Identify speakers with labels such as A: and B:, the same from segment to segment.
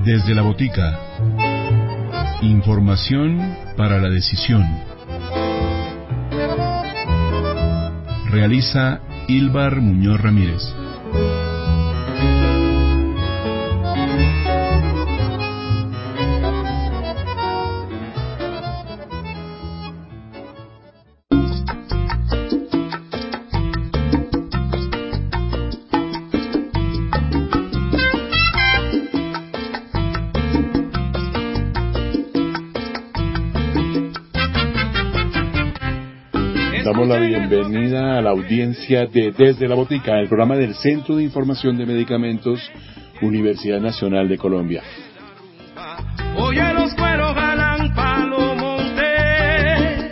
A: Desde la botica. Información para la decisión. Realiza Ílbar Muñoz Ramírez.
B: Damos la bienvenida a la audiencia de Desde la Botica, el programa del Centro de Información de Medicamentos, Universidad Nacional de Colombia.
C: Oye, los cueros jalan palo monte.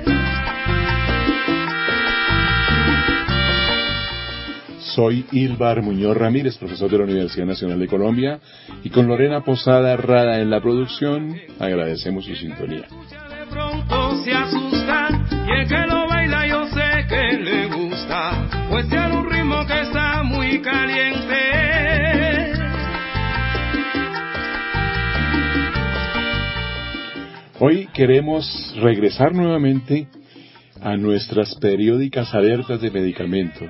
B: Soy Ílbar Muñoz Ramírez, profesor de la Universidad Nacional de Colombia, y con Lorena Posada Rada en la producción, agradecemos su sintonía.
C: De pronto se asustan y el que lo baila yo sé que le gusta, pues tiene un ritmo que está muy caliente.
B: Hoy queremos regresar nuevamente a nuestras periódicas alertas de medicamento,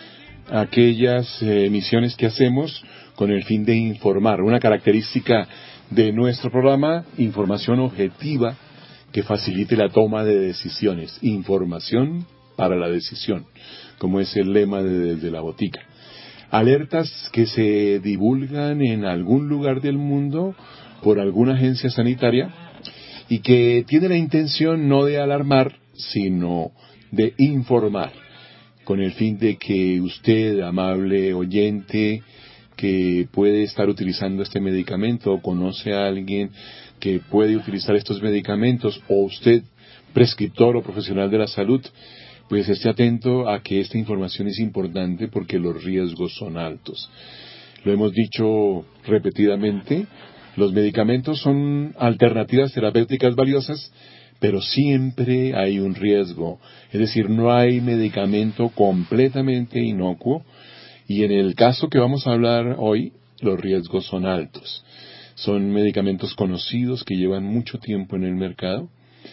B: aquellas emisiones que hacemos con el fin de informar. Una característica de nuestro programa, información objetiva que facilite la toma de decisiones. Información para la decisión, como es el lema de Desde la Botica. Alertas que se divulgan en algún lugar del mundo por alguna agencia sanitaria y que tiene la intención no de alarmar, sino de informar, con el fin de que usted, amable oyente, que puede estar utilizando este medicamento o conoce a alguien que puede utilizar estos medicamentos, o usted, prescriptor o profesional de la salud, pues esté atento a que esta información es importante porque los riesgos son altos. Lo hemos dicho repetidamente, los medicamentos son alternativas terapéuticas valiosas, pero siempre hay un riesgo. Es decir, no hay medicamento completamente inocuo, y en el caso que vamos a hablar hoy, los riesgos son altos. Son medicamentos conocidos que llevan mucho tiempo en el mercado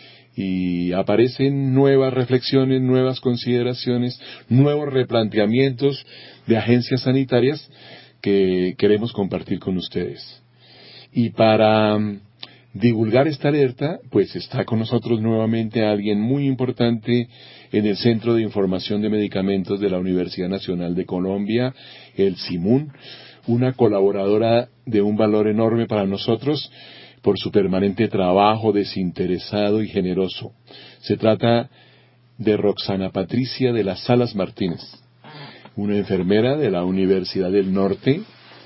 B: y aparecen nuevas reflexiones, nuevas consideraciones, nuevos replanteamientos de agencias sanitarias que queremos compartir con ustedes. Y para divulgar esta alerta, pues está con nosotros nuevamente alguien muy importante en el Centro de Información de Medicamentos de la Universidad Nacional de Colombia, el CIMUN, una colaboradora de un valor enorme para nosotros por su permanente trabajo desinteresado y generoso. Se trata de Roxana Patricia de las Salas Martínez, una enfermera de la Universidad del Norte,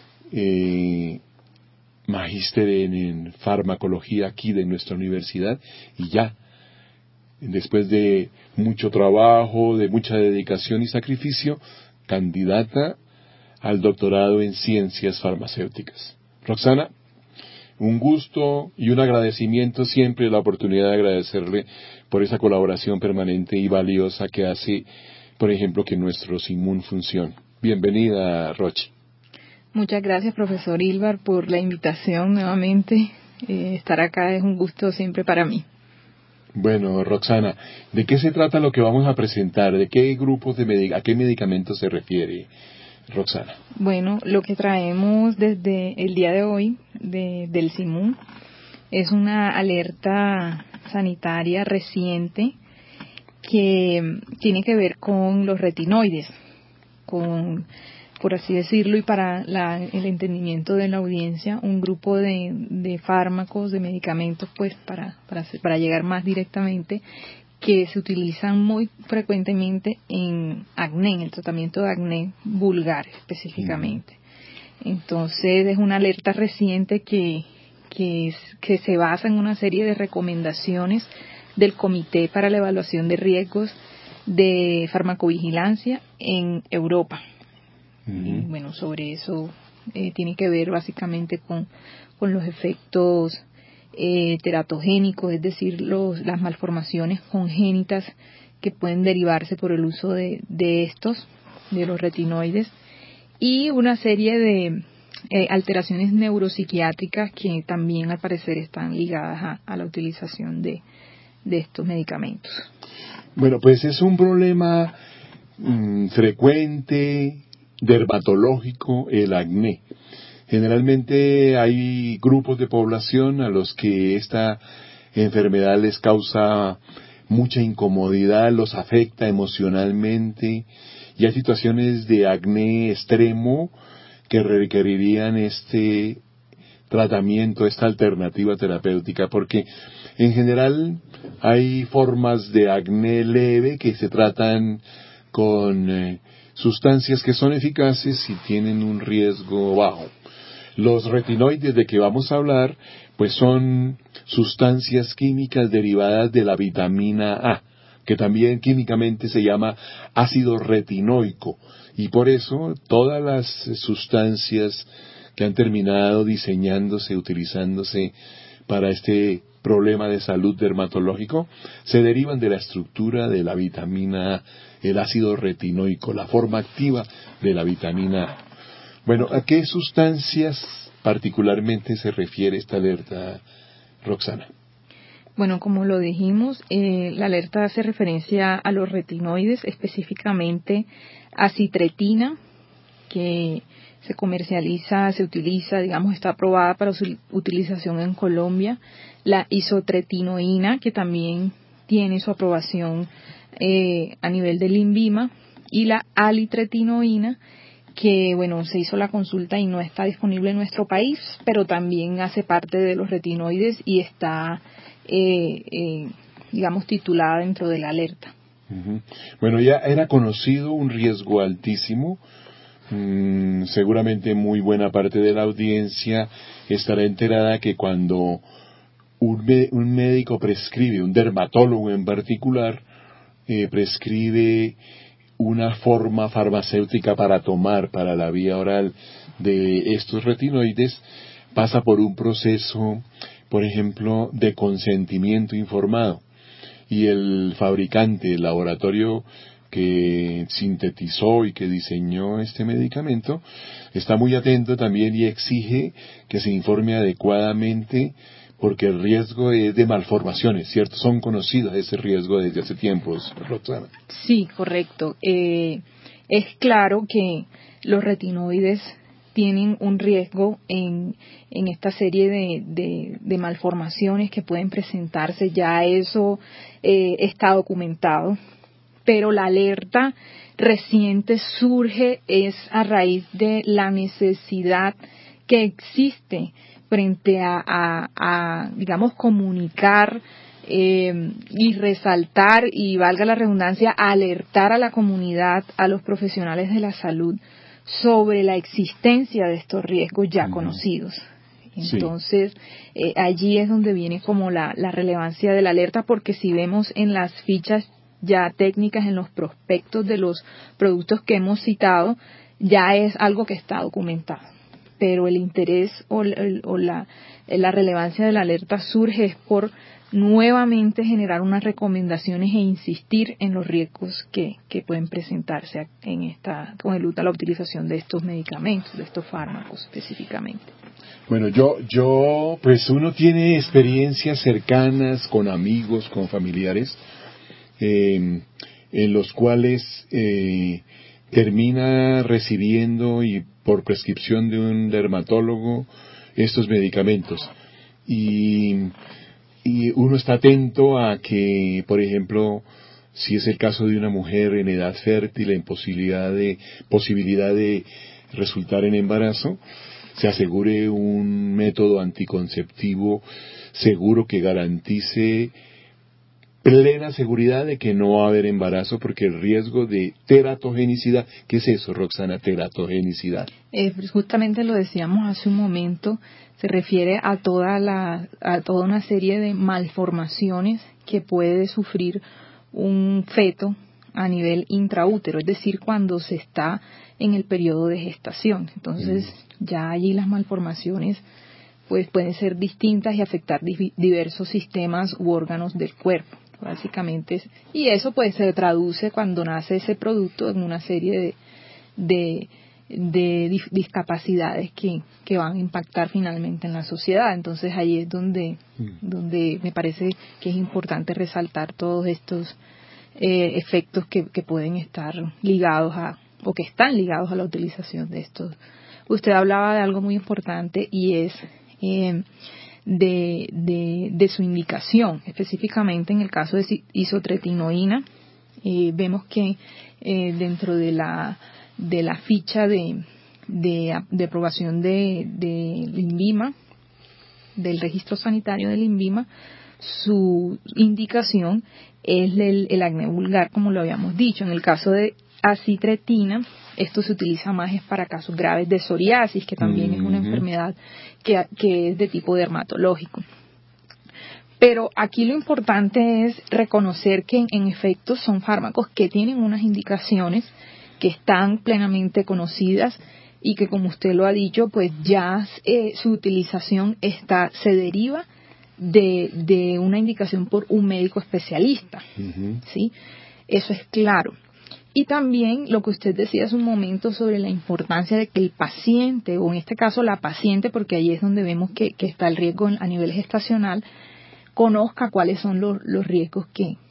B: magíster en farmacología aquí de nuestra universidad, y ya, después de mucho trabajo, de mucha dedicación y sacrificio, candidata al doctorado en ciencias farmacéuticas. Roxana, un gusto y un agradecimiento, siempre la oportunidad de agradecerle por esa colaboración permanente y valiosa que hace, por ejemplo, que nuestro CIMUN funcione. Bienvenida, Rochi.
D: Muchas gracias, profesor Ílbar, por la invitación nuevamente. Estar acá es un gusto siempre para mí.
B: Bueno, Roxana, ¿de qué se trata lo que vamos a presentar? ¿De qué grupos a qué medicamentos se refiere, Roxana?
D: Bueno, lo que traemos desde el día de hoy del CIMUN es una alerta sanitaria reciente que tiene que ver con los retinoides, por así decirlo, y para el entendimiento de la audiencia, un grupo de fármacos, de medicamentos, pues para llegar más directamente, que se utilizan muy frecuentemente en acné, en el tratamiento de acné vulgar específicamente. Entonces es una alerta reciente que se basa en una serie de recomendaciones del Comité para la Evaluación de Riesgos de Farmacovigilancia en Europa. Y bueno, sobre eso tiene que ver básicamente con los efectos teratogénicos, es decir, las malformaciones congénitas que pueden derivarse por el uso de los retinoides, y una serie alteraciones neuropsiquiátricas que también al parecer están ligadas a la utilización de estos medicamentos.
B: Bueno, pues es un problema frecuente, dermatológico, el acné. Generalmente hay grupos de población a los que esta enfermedad les causa mucha incomodidad, los afecta emocionalmente, y hay situaciones de acné extremo que requerirían este tratamiento, esta alternativa terapéutica, porque en general hay formas de acné leve que se tratan con sustancias que son eficaces y tienen un riesgo bajo. Los retinoides de que vamos a hablar, pues son sustancias químicas derivadas de la vitamina A, que también químicamente se llama ácido retinoico, y por eso todas las sustancias que han terminado diseñándose, utilizándose para este problema de salud dermatológico, se derivan de la estructura de la vitamina A, el ácido retinoico, la forma activa de la vitamina A. Bueno, ¿a qué sustancias particularmente se refiere esta alerta, Roxana?
D: Bueno, como lo dijimos, la alerta hace referencia a los retinoides, específicamente a citretina, que se comercializa, se utiliza, digamos, está aprobada para su utilización en Colombia, la isotretinoína, que también tiene su aprobación a nivel del INVIMA, y la alitretinoína, que, bueno, se hizo la consulta y no está disponible en nuestro país, pero también hace parte de los retinoides y está, digamos, titulada dentro de la alerta.
B: Uh-huh. Bueno, ya era conocido un riesgo altísimo. Seguramente muy buena parte de la audiencia estará enterada que cuando un médico prescribe, un dermatólogo en particular, prescribe una forma farmacéutica para tomar para la vía oral de estos retinoides, pasa por un proceso, por ejemplo, de consentimiento informado, y el fabricante, el laboratorio que sintetizó y que diseñó este medicamento, está muy atento también y exige que se informe adecuadamente, porque el riesgo es de malformaciones, ¿cierto? Son conocidas ese riesgo desde hace tiempos, Roxana.
D: Sí, correcto. Es claro que los retinoides tienen un riesgo en esta serie de malformaciones que pueden presentarse, ya eso está documentado, pero la alerta reciente surge es a raíz de la necesidad que existe frente a digamos, comunicar y resaltar, y valga la redundancia, alertar a la comunidad, a los profesionales de la salud, sobre la existencia de estos riesgos ya conocidos. Entonces, allí es donde viene como la relevancia de la alerta, porque si vemos en las fichas ya técnicas, en los prospectos de los productos que hemos citado, ya es algo que está documentado. Pero el interés o la relevancia de la alerta surge es por nuevamente generar unas recomendaciones e insistir en los riesgos que pueden presentarse con el uso a la utilización de estos medicamentos, de estos fármacos específicamente.
B: Bueno, yo, pues uno tiene experiencias cercanas con amigos, con familiares, en los cuales termina recibiendo y por prescripción de un dermatólogo estos medicamentos, y uno está atento a que, por ejemplo, si es el caso de una mujer en edad fértil, en posibilidad de resultar en embarazo, se asegure un método anticonceptivo seguro que garantice plena seguridad de que no va a haber embarazo, porque el riesgo de teratogenicidad, ¿qué es eso, Roxana, teratogenicidad?
D: Pues justamente lo decíamos hace un momento, se refiere a toda una serie de malformaciones que puede sufrir un feto a nivel intraútero, es decir, cuando se está en el periodo de gestación. Entonces, ya allí las malformaciones pues pueden ser distintas y afectar diversos sistemas u órganos del cuerpo. Básicamente, y eso pues se traduce cuando nace ese producto en una serie de discapacidades que van a impactar finalmente en la sociedad. Entonces ahí es donde me parece que es importante resaltar todos estos efectos que pueden estar ligados o que están ligados a la utilización de estos. Usted hablaba de algo muy importante y es de su indicación, específicamente en el caso de isotretinoína. Vemos que dentro de la ficha de aprobación de INVIMA, del registro sanitario del INVIMA, su indicación es el acné vulgar, como lo habíamos dicho. En el caso de acitretina, esto se utiliza más es para casos graves de psoriasis, que también es una enfermedad que es de tipo dermatológico. Pero aquí lo importante es reconocer que en efecto son fármacos que tienen unas indicaciones que están plenamente conocidas y que, como usted lo ha dicho, pues ya su utilización se deriva de una indicación por un médico especialista, ¿sí? Eso es claro. Y también lo que usted decía hace un momento sobre la importancia de que el paciente, o en este caso la paciente, porque ahí es donde vemos que está el riesgo a nivel gestacional, conozca cuáles son los riesgos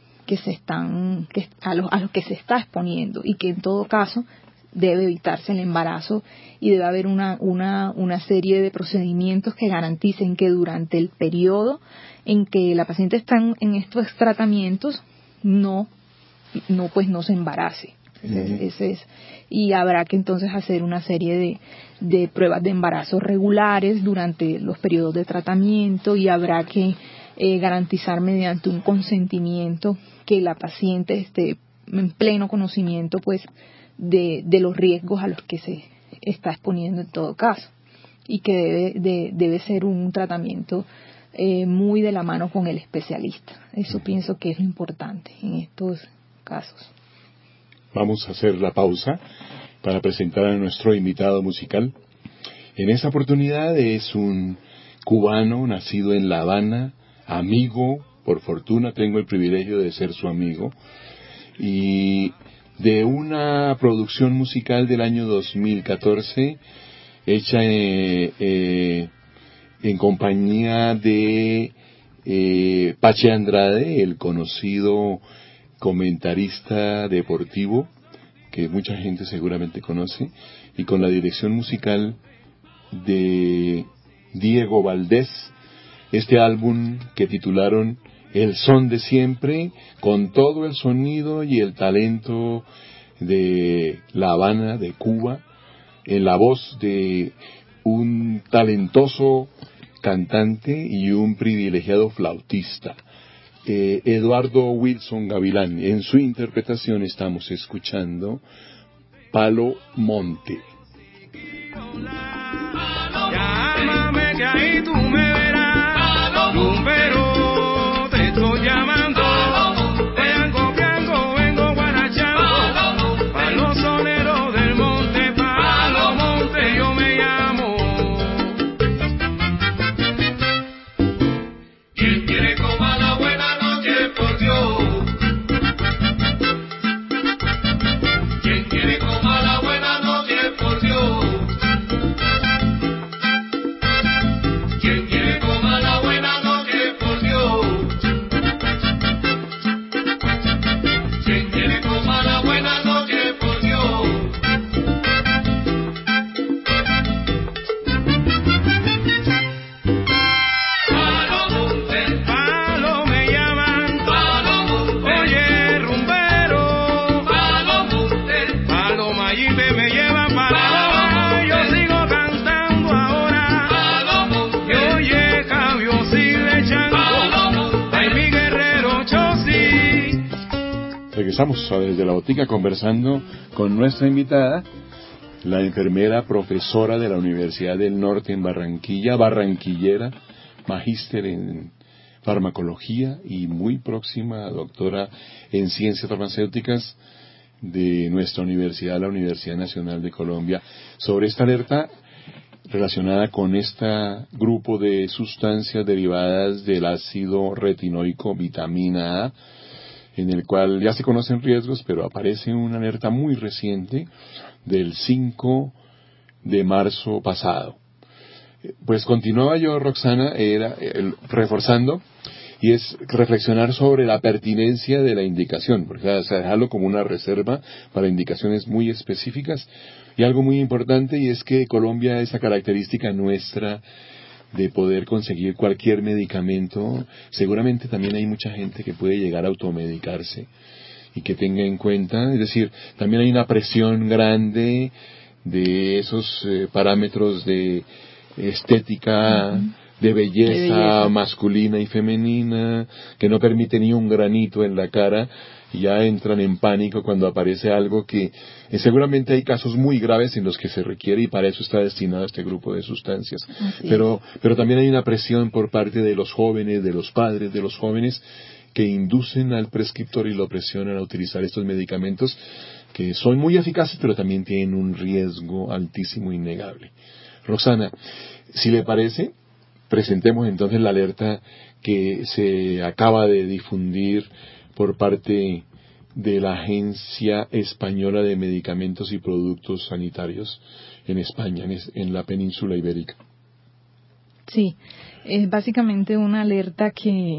D: a los que se está exponiendo, y que en todo caso debe evitarse el embarazo y debe haber una serie de procedimientos que garanticen que durante el periodo en que la paciente está en estos tratamientos no se embarace. Ese es. Y habrá que entonces hacer una serie de pruebas de embarazo regulares durante los periodos de tratamiento, y habrá que garantizar mediante un consentimiento que la paciente esté en pleno conocimiento pues de los riesgos a los que se está exponiendo en todo caso, y que debe ser un tratamiento muy de la mano con el especialista. Eso pienso que es lo importante en estos casos.
B: Vamos a hacer la pausa para presentar a nuestro invitado musical. En esta oportunidad es un cubano nacido en La Habana, amigo, por fortuna tengo el privilegio de ser su amigo, y de una producción musical del año 2014 hecha en compañía de Pache Andrade, el conocido comentarista deportivo que mucha gente seguramente conoce, y con la dirección musical de Diego Valdés. Este álbum que titularon El Son de Siempre, con todo el sonido y el talento de La Habana, de Cuba, en la voz de un talentoso cantante y un privilegiado flautista, Eduardo Wilson Gavilán. En su interpretación estamos escuchando Palo Monte.
C: Llámame que ahí tú me verás, rumbero, te estoy llamando. Piango, piango, vengo guarachando, pa' los soneros del monte, Palo Monte yo me llamo. Quien quiere coma la buena noche, por Dios. Quien quiere coma la buena noche, por Dios. Quien quiere coma la buena noche, por Dios. Quien quiere coma la buena noche, por Dios. Palo Monte, palo me llaman, Palo Monte. Oye, rumbero, Palo Monte. Palo Mayimbe me llevan para yo sigo cantando ahora. Palo Monte. Y oye, Cabio Sigle Chango, ay mi guerrero Chosi.
B: Regresamos a Desde la Botica conversando con nuestra invitada, la enfermera profesora de la Universidad del Norte en Barranquilla, barranquillera, magíster en farmacología y muy próxima doctora en ciencias farmacéuticas de nuestra universidad, la Universidad Nacional de Colombia, sobre esta alerta relacionada con este grupo de sustancias derivadas del ácido retinoico vitamina A, en el cual ya se conocen riesgos, pero aparece una alerta muy reciente del 5 de marzo pasado. Pues continuaba yo, Roxana, reforzando, y es reflexionar sobre la pertinencia de la indicación, porque o sea, dejarlo como una reserva para indicaciones muy específicas, y algo muy importante, y es que Colombia, esa característica nuestra de poder conseguir cualquier medicamento, seguramente también hay mucha gente que puede llegar a automedicarse, y que tenga en cuenta, es decir, también hay una presión grande de esos parámetros de estética, de belleza masculina y femenina, que no permite ni un granito en la cara, y ya entran en pánico cuando aparece algo que seguramente hay casos muy graves en los que se requiere, y para eso está destinado este grupo de sustancias. Pero también hay una presión por parte de los jóvenes, de los padres de los jóvenes, que inducen al prescriptor y lo presionan a utilizar estos medicamentos que son muy eficaces, pero también tienen un riesgo altísimo innegable. Roxana, si le parece, presentemos entonces la alerta que se acaba de difundir por parte de la Agencia Española de Medicamentos y Productos Sanitarios en España, en la península ibérica.
D: Sí, es básicamente una alerta que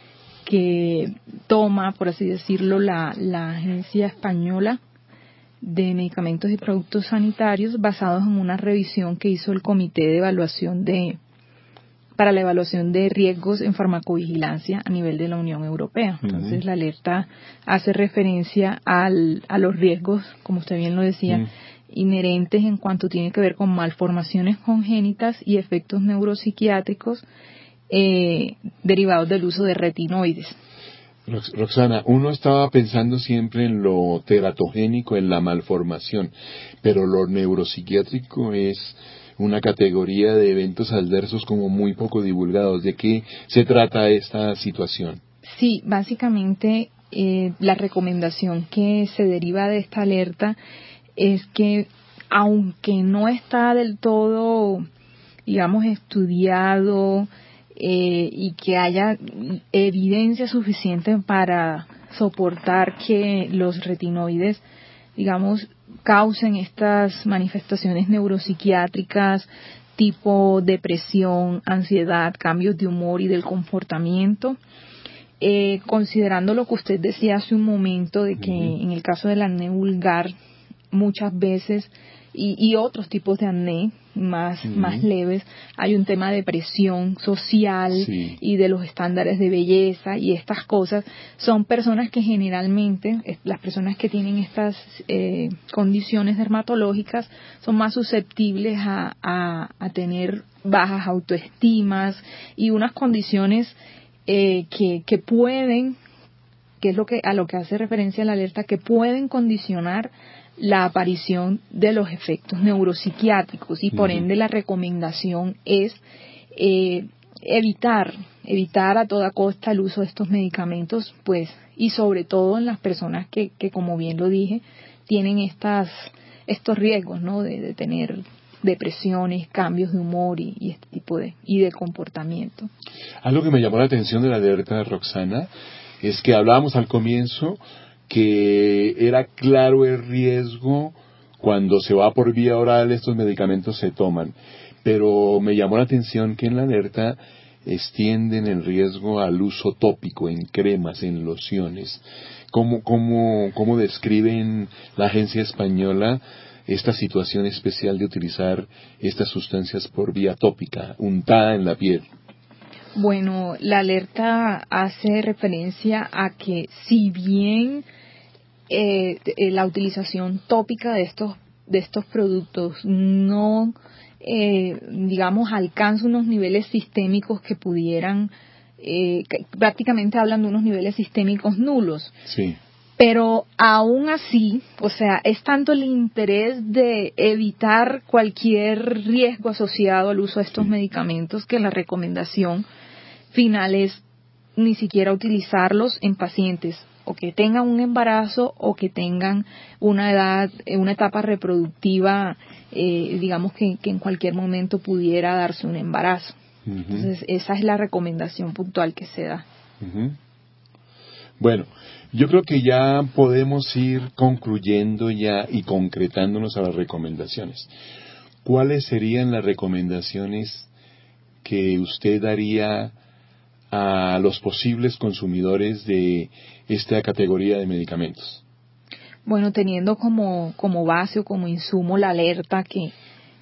D: toma, por así decirlo, la Agencia Española de Medicamentos y Productos Sanitarios, basados en una revisión que hizo el Comité de Evaluación para la evaluación de riesgos en farmacovigilancia a nivel de la Unión Europea. Entonces, la alerta hace referencia a los riesgos, como usted bien lo decía, inherentes en cuanto tiene que ver con malformaciones congénitas y efectos neuropsiquiátricos derivados del uso de retinoides.
B: Roxana, uno estaba pensando siempre en lo teratogénico, en la malformación, pero lo neuropsiquiátrico es una categoría de eventos adversos como muy poco divulgados. ¿De qué se trata esta situación?
D: Sí, básicamente la recomendación que se deriva de esta alerta es que, aunque no está del todo, digamos, estudiado, y que haya evidencia suficiente para soportar que los retinoides, digamos, causen estas manifestaciones neuropsiquiátricas tipo depresión, ansiedad, cambios de humor y del comportamiento, considerando lo que usted decía hace un momento de que en el caso del acné vulgar muchas veces y otros tipos de acné más leves, hay un tema de presión social y de los estándares de belleza, y estas cosas son personas que generalmente, las personas que tienen estas condiciones dermatológicas son más susceptibles a tener bajas autoestimas y unas condiciones que pueden, que es a lo que hace referencia la alerta, que pueden condicionar la aparición de los efectos neuropsiquiátricos, y por ende la recomendación es evitar a toda costa el uso de estos medicamentos, pues, y sobre todo en las personas que como bien lo dije, tienen estos riesgos, ¿no?, de tener depresiones, cambios de humor y este tipo de comportamiento.
B: Algo que me llamó la atención de la alerta, Roxana, es que hablábamos al comienzo que era claro el riesgo cuando se va por vía oral, estos medicamentos se toman, pero me llamó la atención que en la alerta extienden el riesgo al uso tópico, en cremas, en lociones. ¿Cómo describen la agencia española esta situación especial de utilizar estas sustancias por vía tópica, untada en la piel?
D: Bueno, la alerta hace referencia a que, si bien la utilización tópica de estos productos no, digamos, alcanza unos niveles sistémicos que pudieran, prácticamente hablan de unos niveles sistémicos nulos.
B: Sí.
D: Pero aún así, o sea, es tanto el interés de evitar cualquier riesgo asociado al uso de estos medicamentos que la recomendación final es ni siquiera utilizarlos en pacientes o que tengan un embarazo o que tengan una etapa reproductiva, digamos que en cualquier momento pudiera darse un embarazo. Entonces, esa es la recomendación puntual que se da.
B: Bueno, yo creo que ya podemos ir concluyendo ya y concretándonos a las recomendaciones. ¿cuáles serían las recomendaciones que usted daría a los posibles consumidores de esta categoría de medicamentos?
D: Bueno, teniendo como base o como insumo la alerta que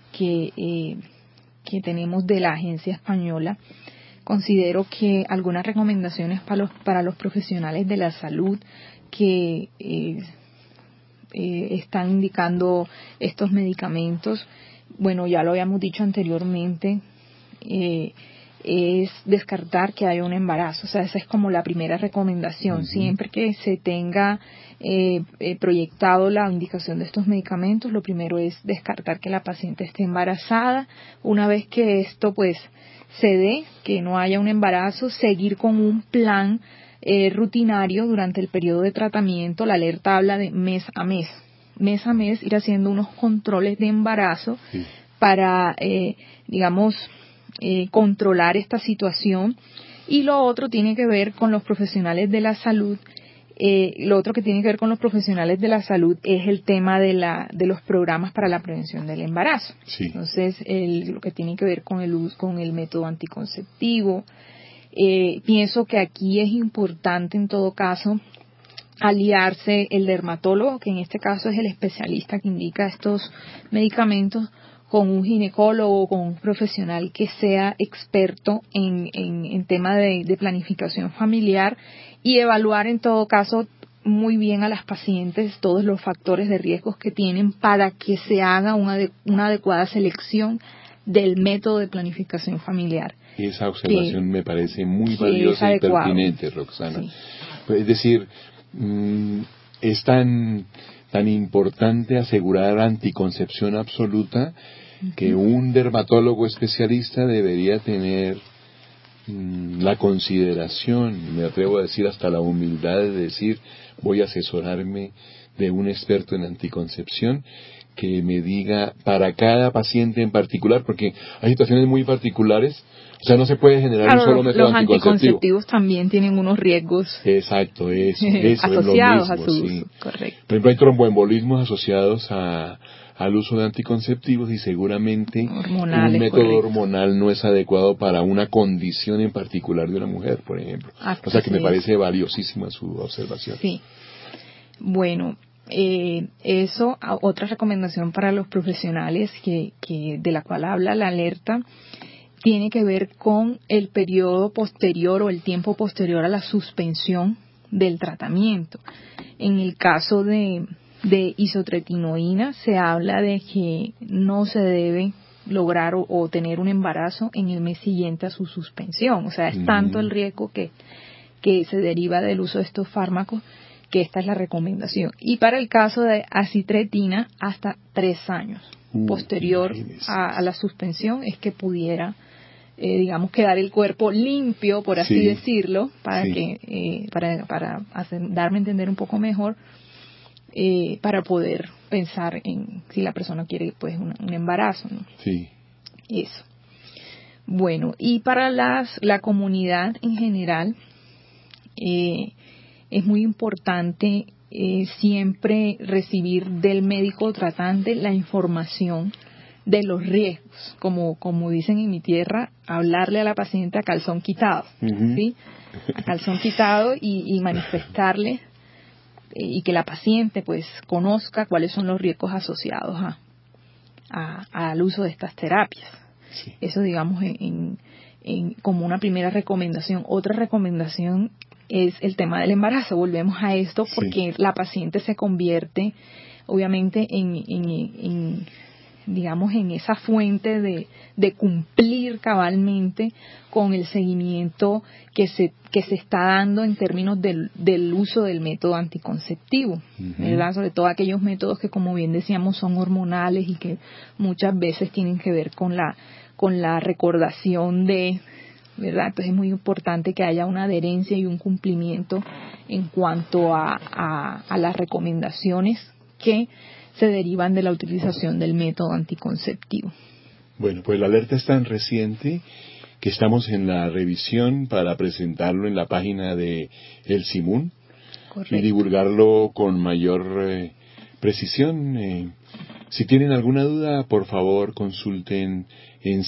D: tenemos de la agencia española, considero que algunas recomendaciones para los profesionales de la salud que están indicando estos medicamentos, bueno, ya lo habíamos dicho anteriormente, es descartar que haya un embarazo. O sea, esa es como la primera recomendación. Siempre que se tenga proyectado la indicación de estos medicamentos, lo primero es descartar que la paciente esté embarazada. Una vez que esto pues se dé, que no haya un embarazo, seguir con un plan rutinario durante el periodo de tratamiento. La alerta habla de mes a mes ir haciendo unos controles de embarazo para, controlar esta situación. Y lo otro tiene que ver con los profesionales de la salud. Lo otro que tiene que ver con los profesionales de la salud es el tema de los programas para la prevención del embarazo.
B: Sí.
D: Entonces, lo que tiene que ver con el método anticonceptivo. Pienso que aquí es importante en todo caso aliarse el dermatólogo, que en este caso es el especialista que indica estos medicamentos, con un ginecólogo, con un profesional que sea experto en tema de planificación familiar, y evaluar en todo caso muy bien a las pacientes todos los factores de riesgos que tienen para que se haga una adecuada selección del método de planificación familiar.
B: Esa observación me parece muy valiosa y pertinente, Roxana. Sí. Es decir, es tan importante asegurar anticoncepción absoluta que un dermatólogo especialista debería tener la consideración, me atrevo a decir hasta la humildad de decir, voy a asesorarme de un experto en anticoncepción que me diga para cada paciente en particular, porque hay situaciones muy particulares. O sea, no se puede generar un solo método anticonceptivo. Los
D: anticonceptivos también tienen unos riesgos.
B: Exacto, eso
D: asociados
B: es lo mismo,
D: a su uso,
B: sí.
D: Correcto.
B: Por ejemplo, hay tromboembolismos asociados al uso de anticonceptivos y seguramente
D: hormonales,
B: un método
D: correcto.
B: hormonal no es adecuado para una condición en particular de una mujer, por ejemplo. O sea que me parece valiosísima su observación.
D: Sí. Bueno, eso, otra recomendación para los profesionales de la cual habla la alerta, tiene que ver con el periodo posterior o el tiempo posterior a la suspensión del tratamiento. En el caso de isotretinoína se habla de que no se debe lograr o tener un embarazo en el mes siguiente a su suspensión. O sea, es tanto el riesgo que se deriva del uso de estos fármacos que esta es la recomendación. Y para el caso de acitretina, hasta 3 años posterior a la suspensión es que pudiera quedar el cuerpo limpio, por así decirlo, para que para darme a entender un poco mejor, para poder pensar en si la persona quiere pues un embarazo, ¿no?
B: Sí.
D: Eso. Bueno, y para la comunidad en general, es muy importante siempre recibir del médico tratante la información de los riesgos, como dicen en mi tierra, hablarle a la paciente a calzón quitado, ¿sí? A calzón quitado y manifestarle y que la paciente pues conozca cuáles son los riesgos asociados al uso de estas terapias.
B: Sí.
D: Eso digamos como una primera recomendación. Otra recomendación es el tema del embarazo. Volvemos a esto porque la paciente se convierte obviamente en esa fuente de cumplir cabalmente con el seguimiento que se está dando en términos del uso del método anticonceptivo, ¿verdad? Sobre todo aquellos métodos que, como bien decíamos, son hormonales y que muchas veces tienen que ver con la recordación ¿verdad? Entonces es muy importante que haya una adherencia y un cumplimiento en cuanto a las recomendaciones que se derivan de la utilización del método anticonceptivo.
B: Bueno, pues la alerta es tan reciente que estamos en la revisión para presentarlo en la página de El Simún.
D: Correcto.
B: Y divulgarlo con mayor precisión. Si tienen alguna duda, por favor consulten en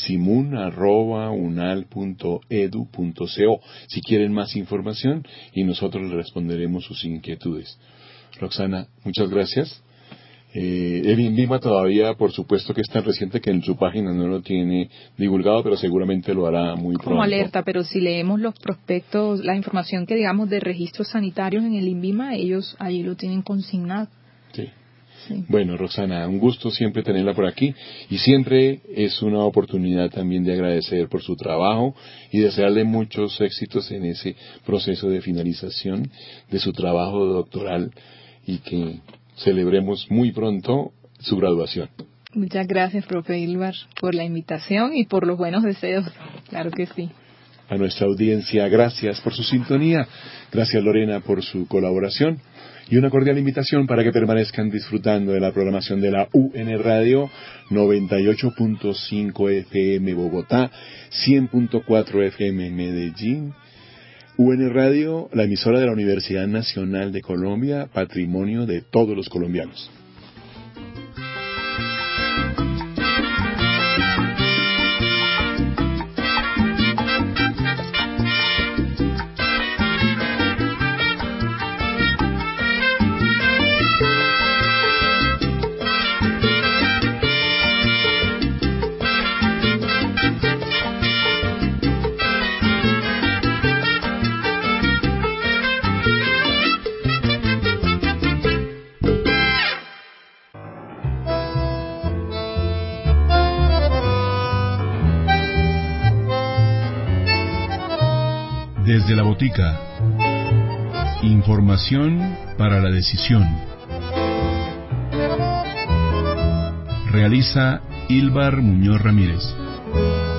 B: simun@unal.edu.co si quieren más información y nosotros les responderemos sus inquietudes. Roxana, muchas gracias. El INVIMA todavía, por supuesto que es tan reciente que en su página no lo tiene divulgado, pero seguramente lo hará muy pronto.
D: Como alerta, pero si leemos los prospectos, la información que digamos de registros sanitarios en el INVIMA, ellos ahí lo tienen consignado.
B: Sí.
D: Sí.
B: Bueno, Roxana, un gusto siempre tenerla por aquí y siempre es una oportunidad también de agradecer por su trabajo y desearle muchos éxitos en ese proceso de finalización de su trabajo doctoral y que celebremos muy pronto su graduación.
D: Muchas gracias, profe Ilvar, por la invitación y por los buenos deseos. Claro que sí.
B: A nuestra audiencia, gracias por su sintonía. Gracias, Lorena, por su colaboración. Y una cordial invitación para que permanezcan disfrutando de la programación de la UN Radio 98.5 FM Bogotá, 100.4 FM Medellín. UN Radio, la emisora de la Universidad Nacional de Colombia, patrimonio de todos los colombianos.
A: Desde la botica, información para la decisión. Realiza Ilvar Muñoz Ramírez.